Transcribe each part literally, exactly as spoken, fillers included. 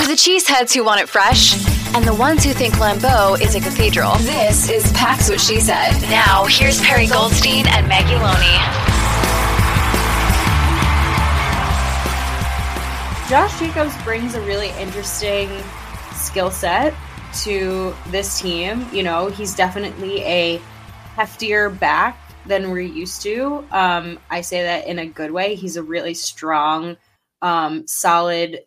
For the cheeseheads who want it fresh, and the ones who think Lambeau is a cathedral, this is Pax What She Said. Now, here's Perry Goldstein and Maggie Loney. Josh Jacobs brings a really interesting skill set to this team. You know, he's definitely a heftier back than we're used to. Um, I say that in a good way. He's a really strong, um, solid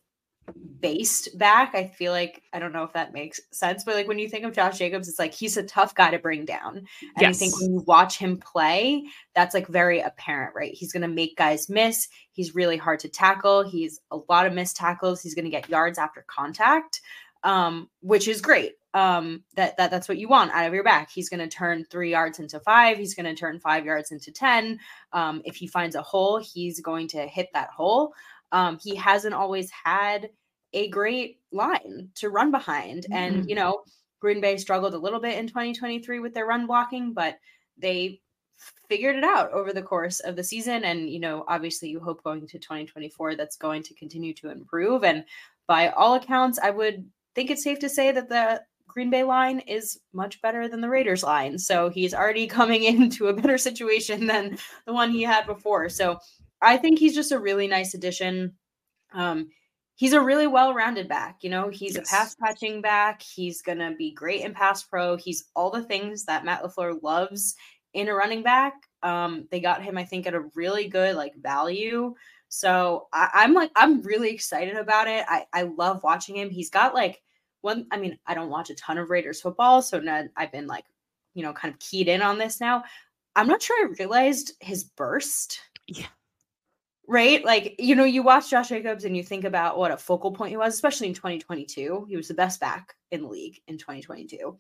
based back. I feel like, I don't know if that makes sense, but like when you think of Josh Jacobs, it's like he's a tough guy to bring down. And yes. I think when you watch him play, that's like very apparent, right? He's going to make guys miss. He's really hard to tackle. He's a lot of missed tackles. He's going to get yards after contact, um, which is great. Um, that, that that's what you want out of your back. He's going to turn three yards into five. He's going to turn five yards into ten. Um, if he finds a hole, he's going to hit that hole. Um, he hasn't always had a great line to run behind. And, mm-hmm. you know, Green Bay struggled a little bit in twenty twenty-three with their run blocking, but they figured it out over the course of the season. And, you know, obviously you hope going to twenty twenty-four, that's going to continue to improve. And by all accounts, I would think it's safe to say that the Green Bay line is much better than the Raiders line. So he's already coming into a better situation than the one he had before. So I think he's just a really nice addition. Um, he's a really well-rounded back. You know, he's yes. a pass catching back. He's going to be great in pass pro. He's all the things that Matt LaFleur loves in a running back. Um, they got him, I think, at a really good like value. So I, I'm like, I'm really excited about it. I, I love watching him. He's got like one, I mean, I don't watch a ton of Raiders football, so now I've been like, you know, kind of keyed in on this now. I'm not sure I realized his burst. Yeah. Right? Like, you know, you watch Josh Jacobs and you think about what a focal point he was, especially in twenty twenty-two. He was the best back in the league in twenty twenty-two.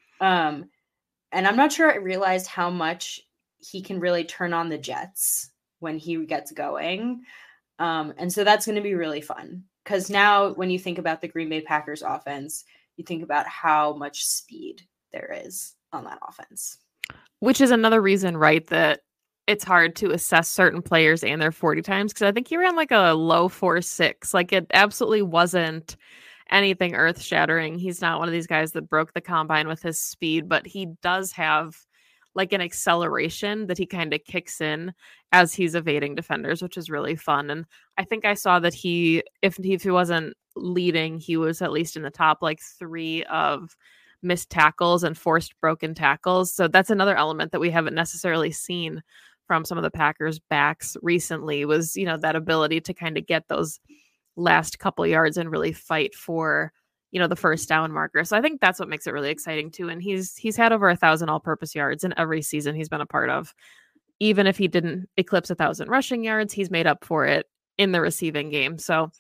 Um, and I'm not sure I realized how much he can really turn on the Jets when he gets going. Um, and so that's going to be really fun. Because now when you think about the Green Bay Packers offense, you think about how much speed there is on that offense. Which is another reason, right, that it's hard to assess certain players and their forty times, because I think he ran like a low four six. Like it absolutely wasn't anything earth shattering. He's not one of these guys that broke the combine with his speed, but he does have like an acceleration that he kind of kicks in as he's evading defenders, which is really fun. And I think I saw that he, if he, if he wasn't leading, he was at least in the top like three of missed tackles and forced broken tackles. So that's another element that we haven't necessarily seen from some of the Packers backs recently, was, you know, that ability to kind of get those last couple yards and really fight for, you know, the first down marker. So I think that's what makes it really exciting too. And he's, he's had over a thousand all-purpose yards in every season he's been a part of. Even if he didn't eclipse a thousand rushing yards, he's made up for it in the receiving game. So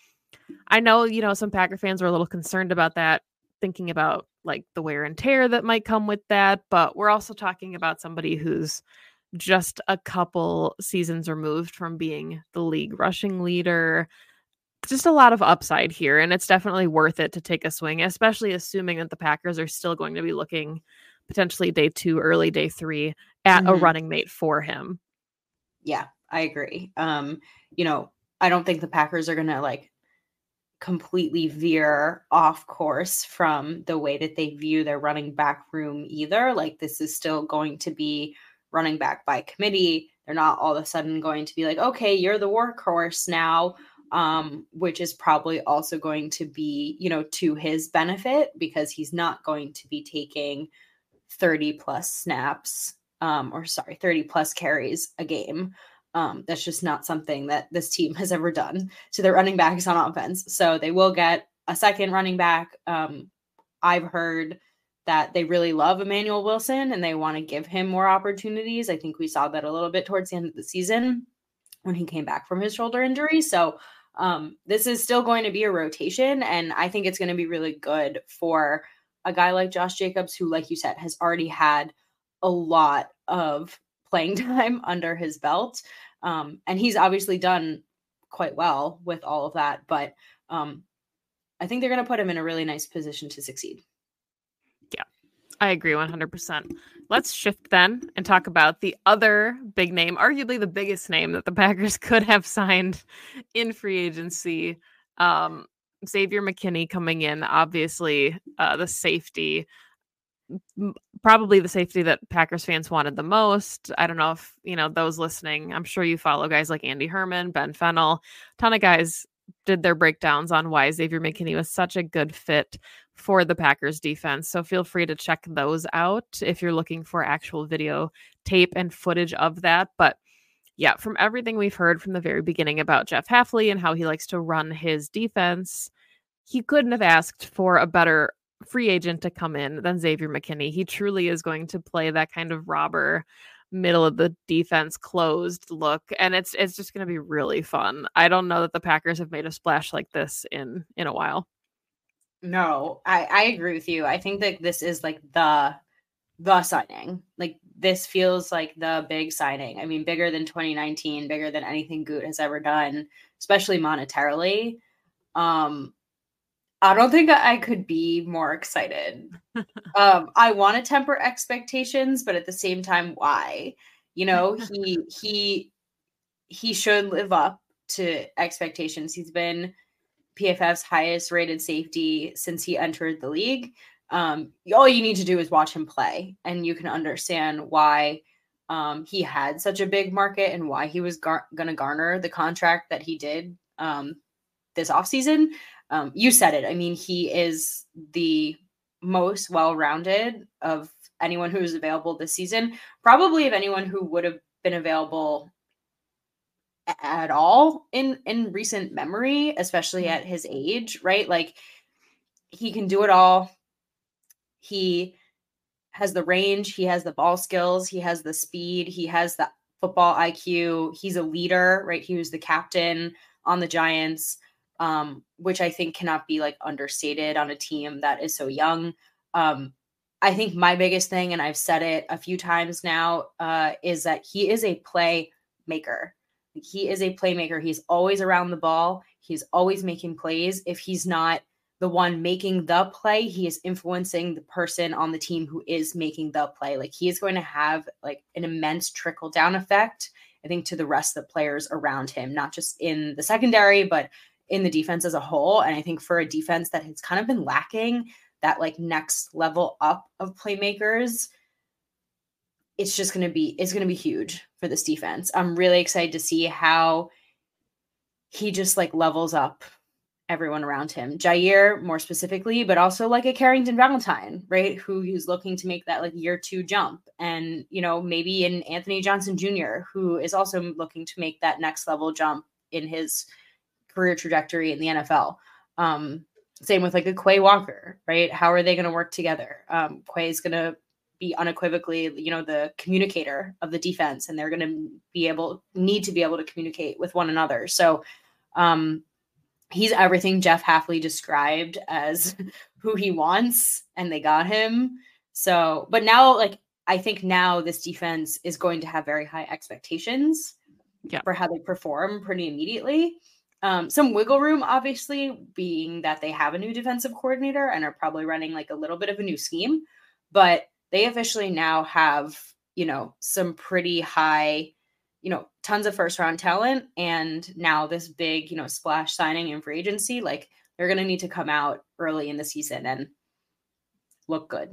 I know, you know, some Packer fans were a little concerned about that, thinking about like the wear and tear that might come with that. But we're also talking about somebody who's just a couple seasons removed from being the league rushing leader. Just a lot of upside here, and it's definitely worth it to take a swing, especially assuming that the Packers are still going to be looking potentially day two, early day three at mm-hmm. a running mate for him. Yeah, I agree. Um, you know, I don't think the Packers are going to like completely veer off course from the way that they view their running back room either. Like this is still going to be running back by committee. They're not all of a sudden going to be like, okay, you're the workhorse now, um, which is probably also going to be, you know, to his benefit, because he's not going to be taking thirty plus snaps, um, or sorry, thirty plus carries a game. Um, that's just not something that this team has ever done to their running backs on offense. So they will get a second running back. Um, I've heard that they really love Emmanuel Wilson and they want to give him more opportunities. I think we saw that a little bit towards the end of the season when he came back from his shoulder injury. So um, this is still going to be a rotation, and I think it's going to be really good for a guy like Josh Jacobs, who, like you said, has already had a lot of playing time under his belt. Um, and he's obviously done quite well with all of that, but um, I think they're going to put him in a really nice position to succeed. Yeah, I agree one hundred percent. Let's shift then and talk about the other big name, arguably the biggest name that the Packers could have signed in free agency. Um, Xavier McKinney coming in, obviously uh, the safety, m- probably the safety that Packers fans wanted the most. I don't know if, you know, those listening, I'm sure you follow guys like Andy Herman, Ben Fennell, a ton of guys did their breakdowns on why Xavier McKinney was such a good fit for the Packers defense. So feel free to check those out if you're looking for actual video tape and footage of that. But yeah, from everything we've heard from the very beginning about Jeff Hafley and how he likes to run his defense, he couldn't have asked for a better free agent to come in than Xavier McKinney. He truly is going to play that kind of robber, middle of the defense closed look, and it's it's just going to be really fun. I don't know that the Packers have made a splash like this in in a while. No, I I agree with you. I think that this is like the the signing. Like this feels like the big signing. I mean, bigger than twenty nineteen, bigger than anything Goot has ever done, especially monetarily. Um, I don't think I could be more excited. um, I want to temper expectations, but at the same time, why? You know, he he he should live up to expectations. He's been P F F's highest rated safety since he entered the league. Um, all you need to do is watch him play, and you can understand why um, he had such a big market and why he was gar- going to garner the contract that he did um, this offseason. Um, you said it. I mean, he is the most well-rounded of anyone who is available this season, probably of anyone who would have been available a- at all in, in recent memory, especially at his age, right? Like he can do it all. He has the range, he has the ball skills, he has the speed, he has the football I Q. He's a leader, right? He was the captain on the Giants, um, which I think cannot be like understated on a team that is so young. Um, I think my biggest thing, and I've said it a few times now, uh, is that he is a playmaker. He is a playmaker. He's always around the ball. He's always making plays. If he's not the one making the play, he is influencing the person on the team who is making the play. Like he is going to have like an immense trickle down effect, I think, to the rest of the players around him, not just in the secondary, but in the defense as a whole. And I think for a defense that has kind of been lacking that like next level up of playmakers, it's just going to be, it's going to be huge for this defense. I'm really excited to see how he just like levels up everyone around him. Jair more specifically, but also like a Carrington Valentine, right? Who he's looking to make that like year two jump. And, you know, maybe an Anthony Johnson Junior, who is also looking to make that next level jump in his career trajectory in the N F L. Um, same with like a Quay Walker, right? How are they going to work together? Um, Quay is going to be unequivocally, you know, the communicator of the defense, and they're going to be able, need to be able to communicate with one another. So, um, he's everything Jeff Hafley described as who he wants, and they got him. So, but now, like, I think now this defense is going to have very high expectations yeah. for how they perform pretty immediately. Um, some wiggle room, obviously, being that they have a new defensive coordinator and are probably running like a little bit of a new scheme, but they officially now have, you know, some pretty high, you know, tons of first round talent. And now this big, you know, splash signing in free agency, like they're going to need to come out early in the season and look good.